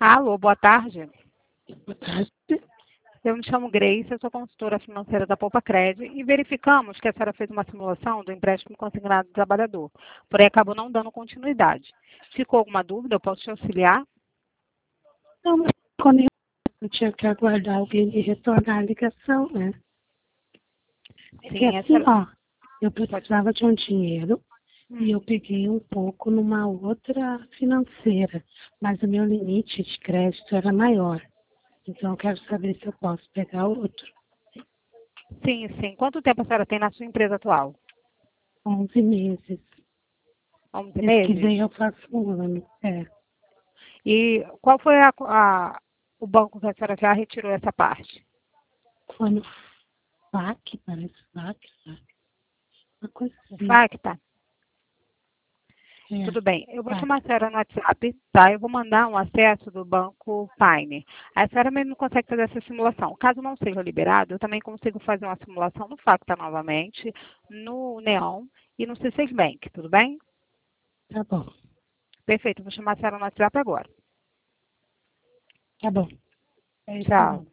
Alô, boa tarde. Boa tarde. Eu me chamo Grace, eu sou consultora financeira da Poupa Cred e verificamos que a senhora fez uma simulação do empréstimo consignado do trabalhador, porém acabou não dando continuidade. Ficou alguma dúvida? Eu posso te auxiliar? Não, mas quando eu tinha que aguardar alguém me retornar a ligação, né? Porque Sim, a assim, senhora... eu precisava de um dinheiro e eu peguei um pouco numa outra financeira, mas o meu limite de crédito era maior. Então eu quero saber se eu posso pegar outro. Sim, sim. Quanto tempo a senhora tem na sua empresa atual? 11 meses. 11 Mês que vem meses? eu faço um ano. E qual foi o banco que a senhora já retirou essa parte? Foi no FAC, parece FAC. Uma coisa assim. Facta? É, Tudo bem. Eu vou FAC. chamar a senhora no WhatsApp, tá? Eu vou mandar um acesso do banco Pine. A senhora mesmo consegue fazer essa simulação. Caso não seja liberado, eu também consigo fazer uma simulação no Facta novamente, no Neon e no C6 Bank, tudo bem? Tá bom. Perfeito. Eu vou chamar a senhora no WhatsApp agora. Tá bom. É isso Tchau. mesmo.